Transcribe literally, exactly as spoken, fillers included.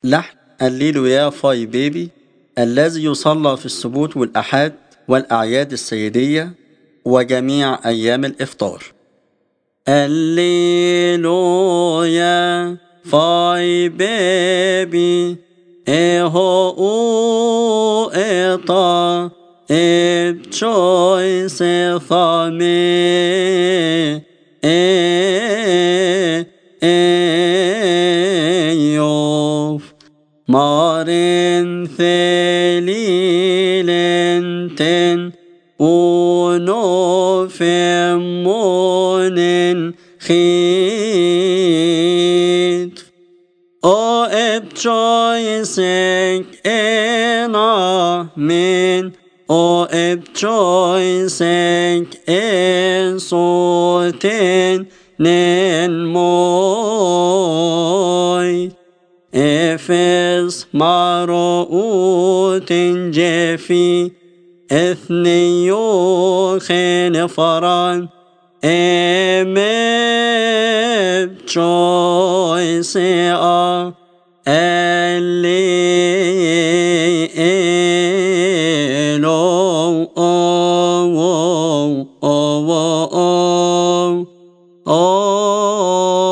لحن الليلويا فاي بيبي الذي يصلى في السبوت والأحاد والأعياد السيدية وجميع أيام الإفطار. الليلويا فاي بيبي إيهو أو إيطا إبتشوي سيثامي إيه إيوف مارن ثليلنتن ونوفمون خيت O ابتشويسك إنا من O ابتشويسك إصوتين ننموي إفس مروءوت جفي إثنيو خنفران إمبتشويسيا الليلو أو أو أو أو